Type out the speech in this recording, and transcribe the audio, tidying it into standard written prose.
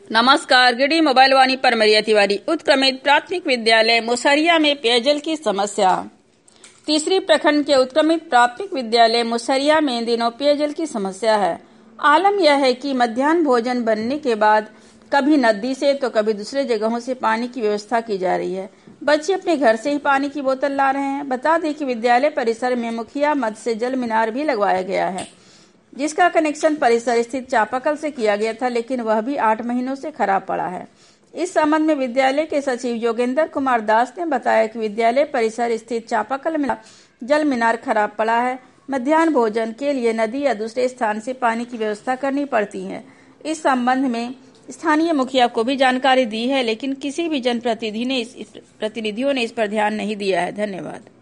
नमस्कार। Giddy mobile वाणी पर मरिया तिवारी। उत्क्रमित प्राथमिक विद्यालय मुसरिया में पेयजल की समस्या। तीसरी प्रखंड के उत्क्रमित प्राथमिक विद्यालय मुसरिया में इन दिनों पेयजल की समस्या है। आलम यह है कि मध्याह्न भोजन बनने के बाद कभी नदी से तो कभी दूसरे जगहों से पानी की व्यवस्था की जा रही है। बच्चे अपने घर से ही पानी की बोतल ला रहे हैं। बता दें कि विद्यालय परिसर में मुखिया मद से जल मीनार भी लगवाया गया है, जिसका कनेक्शन परिसर स्थित चापाकल से किया गया था, लेकिन वह भी 8 महीनों से खराब पड़ा है। इस संबंध में विद्यालय के सचिव योगेंद्र कुमार दास ने बताया कि विद्यालय परिसर स्थित चापाकल में जल मीनार खराब पड़ा है। मध्याह्न भोजन के लिए नदी या दूसरे स्थान से पानी की व्यवस्था करनी पड़ती है। इस संबंध में स्थानीय मुखिया को भी जानकारी दी है, लेकिन किसी भी जनप्रतिनिधियों ने इस पर ध्यान नहीं दिया है। धन्यवाद।